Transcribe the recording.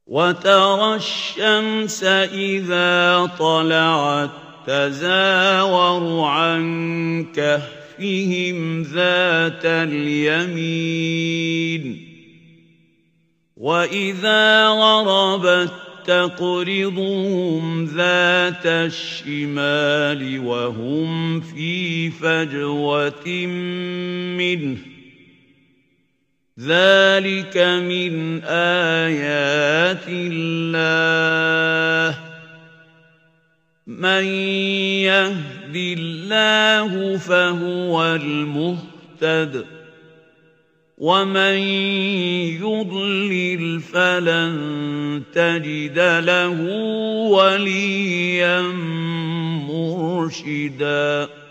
وترى الشمس إذا طلعت تزاور عن كهفهم ذات اليمين وإذا غربت تقرضهم ذات الشمال وهم في فجوة منه ذلك من آيات الله من يهد الله فهو المهتد ومن يضلل فلن تجد له وليا مرشدا